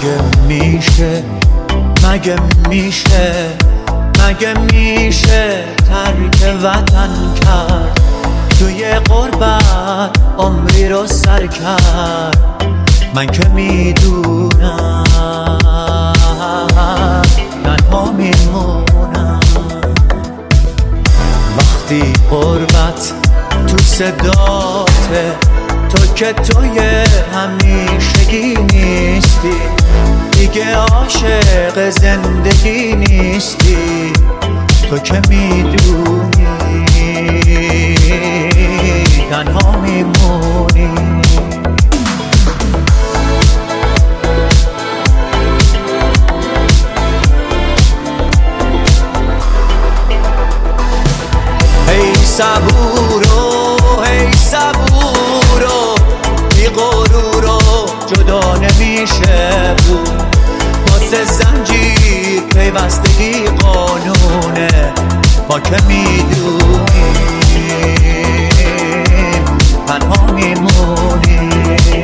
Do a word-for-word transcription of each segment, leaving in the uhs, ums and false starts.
مگه میشه مگه میشه مگه میشه ترک وطن کرد، توی غربت عمری رو سر کرد. من که میدونم تنها میمونم وقتی غربت تو صداته، تو که توی همیشگی نیستی، دیگه عاشق زندگی نیستی. تو که میدونی تنها میمونی. هی صبورو هی صبورو، بی غرورو جدا نمیشه بود. واسه زنجیر پیوستگی قانونه، ما که میدونیم تنها میمونیم.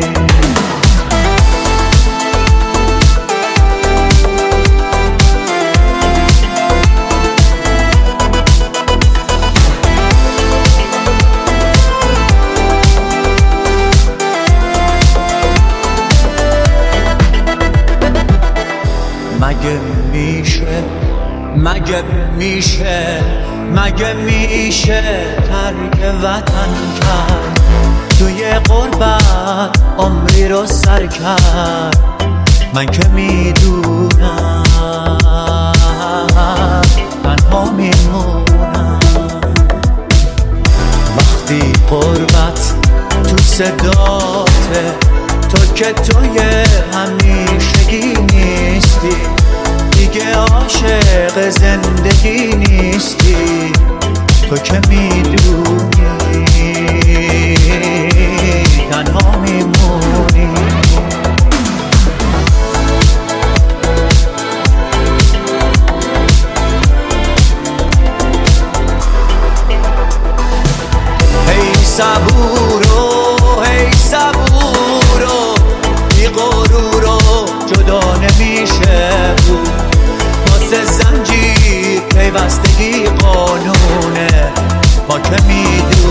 مگه میشه مگه میشه مگه میشه ترک وطن کرد، توی غربت عمری رو سر کرد. من که میدونم تنها میمونم وقتی غربت تو صداته، تو که توی همیشگی نیستی، دیگه عاشق زندگی نیستی. تو که میدونی تنها میمونی. هی صبورو هی صبورو، بی غرورو جدا نمیشه بود. واسه زنجیر پیوستگی قانونه، ما که میدونیم